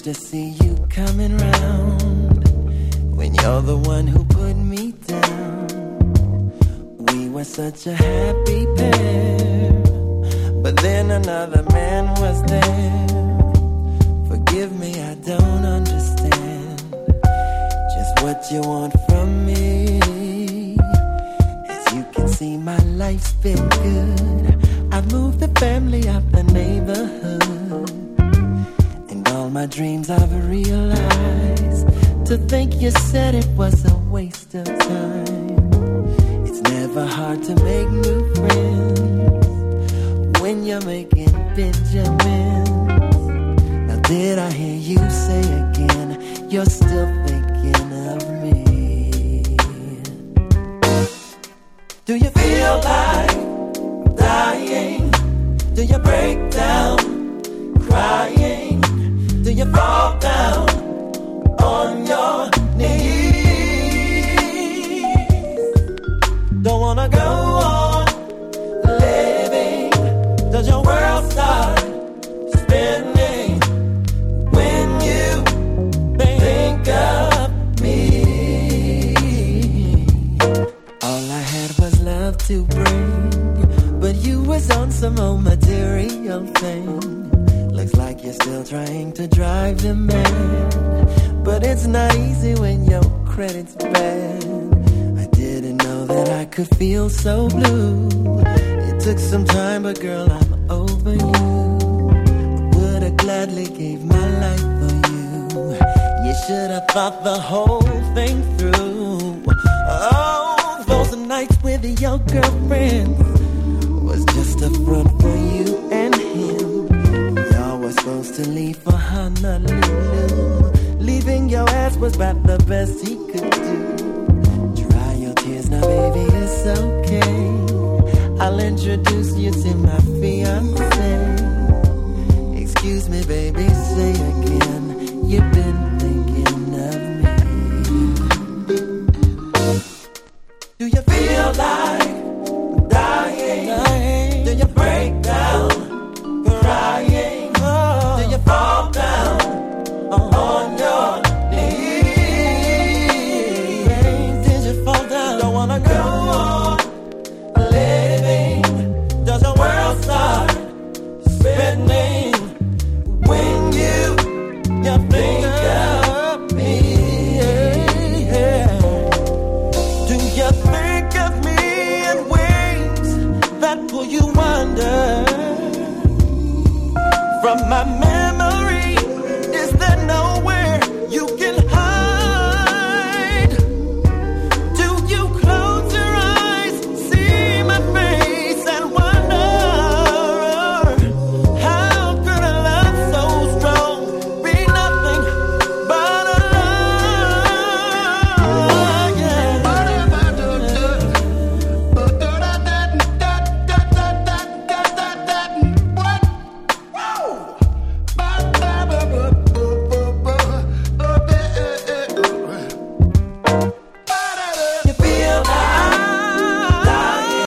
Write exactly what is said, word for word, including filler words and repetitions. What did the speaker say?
to see you coming round when you're the one who put me down. We were such a happy pair, but then another man was there. Forgive me, I don't understand just what you want from me. As you can see, my life's been good. I've moved the family out the neighborhood, and all my dreams I've realized. To think you said it was a waste of time. It's never hard to make new friends when you're making Benjamins. Now did I hear you say again, you're still thinking of me? Do you feel like dying? Do you break down crying? Do you fall down on your knees? Don't wanna go on living. Does your world start spinning when you think of me? All I had was love to bring, but you was on some old material thing. Looks like you're still trying to drive them mad, but it's not easy when your credit's bad. I didn't know that I could feel so blue. It took some time, but girl, I'm over you. I would've gladly gave my life for you. You should've thought the whole thing through. Oh, those nights with your girlfriends was just a front for you and him. Y'all were supposed to leave for Honolulu. Leaving your ass was about the best he could do. Dry your tears now, baby, it's okay. I'll introduce you to my fiancé. Excuse me, baby, say again, you've been thinking of me. Do you feel like dying? dying? Do you break down crying? Oh. Do you fall down on your knees? Did you fall down? Don't wanna go on living. Does your world start spinning when you you think of me? Yeah. Do you think of me in ways that pull you under from my memory?